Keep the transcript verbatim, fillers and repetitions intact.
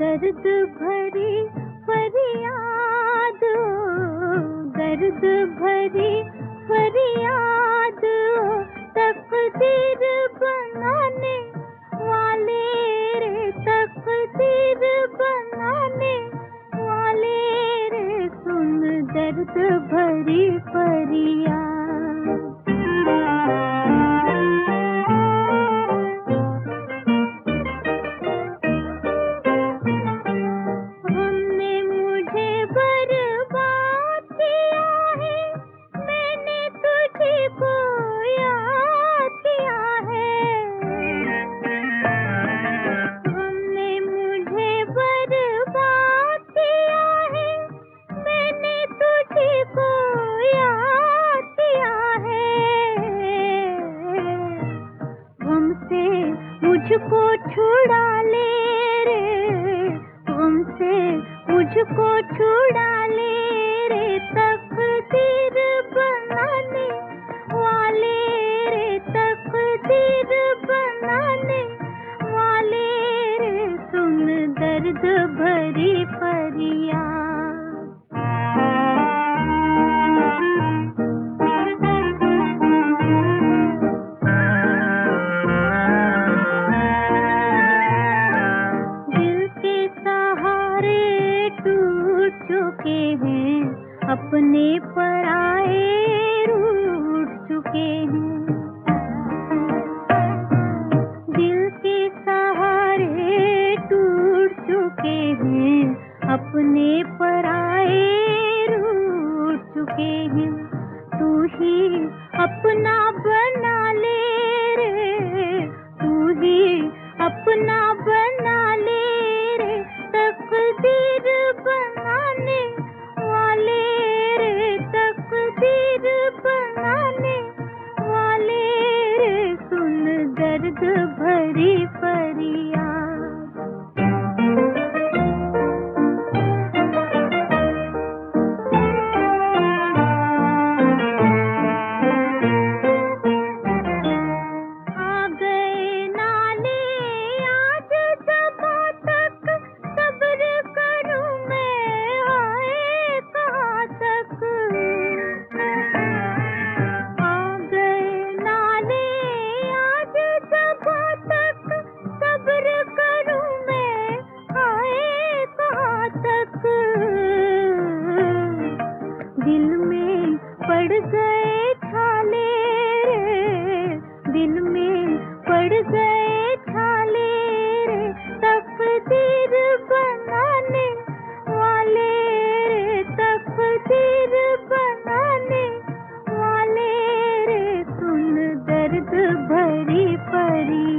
दर्द भरी फरियाद, दर्द भरी फरियाद, तकदीर बनाने वाले रे, तकदीर बनाने वाले रे, सुन दर्द भरी फरियाद। मुझको छुड़ा ले रे, तुमसे मुझको छुड़ा ले रे, तकदीर बनाने वाले रे, तकदीर बनाने वाले रे, सुन दर्द भरी फरियाद। चुके हैं अपने पराए रूठ चुके हैं, दिल के सहारे टूट चुके हैं, अपने पराए रूठ चुके हैं। तू ही अपना बना ले रे, तू ही अपना बना ले रे, तकदीर बनाने वाले रे, तकदीर बनाने वाले रे, सुन दर्द भरी फरियाद। आ गए नाले आज जबा तक, सब्र करूं मैं आए कहाँ तक। आ गए नाले आज जबा तक, सब्र करूं मैं आए कहाँ तक। दिल में पड़ गए छाले रे, दिल में पड़ गए छाले रे, तकदीर बनाने वाले रे, तकदीर बनाने वाले रे, सुन दर्द भरी फरियाद।